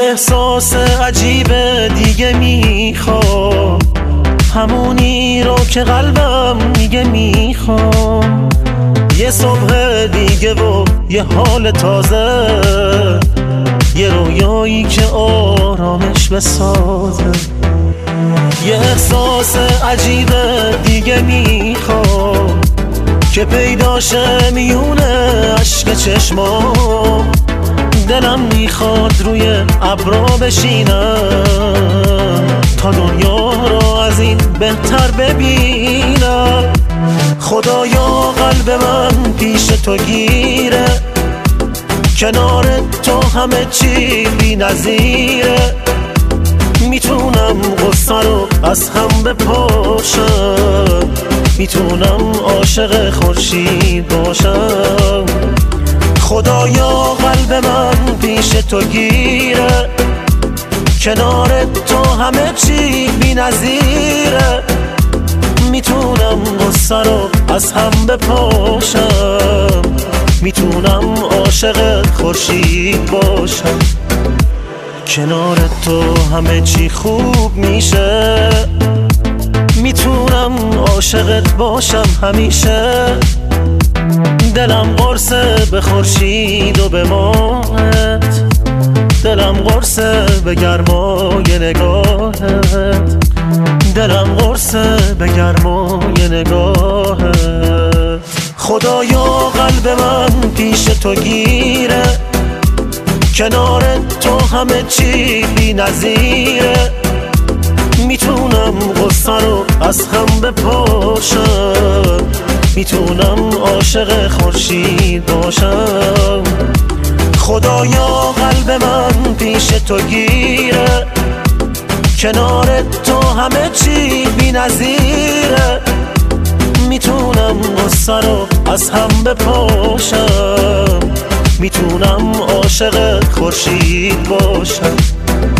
احساس عجیب دیگه میخوام، همونی رو که قلبم میگه میخوام. یه صبح دیگه و یه حال تازه، یه رویایی که آرامش بسازه. یه احساس عجیب دیگه میخوام که پیداشه میونه عشق چشمام. دلم میخواد روی ابرا بشینم تا دنیا رو از این بهتر ببینم. خدایا قلب من پیش تو گیره، کنار تو همه چی بی نظیره. میتونم غصه رو از هم بپاشم، میتونم عاشق خورشید باشم. خدایا قلب من پیش تو گیره، کنار تو همه چی بی نظیره. میتونم غصه رو از هم بپاشم، میتونم عاشق خورشید باشم. کنار تو همه چی خوب میشه، میتونم عاشقت باشم همیشه. دلم قرصه به خورشید و به ماهت، دلم قرصه به گرمای نگاهت، دلم قرصه به گرمای نگاهت. خدایا قلب من پیش تو گیره، کنار تو همه چی بی نظیره. میتونم غصه رو از هم بپاشم، میتونم عاشق خورشید باشم. خدایا قلب من پیش تو گیره، کنار تو همه چی بی نظیره. میتونم غصه رو از هم بپاشم، میتونم عاشق خورشید باشم.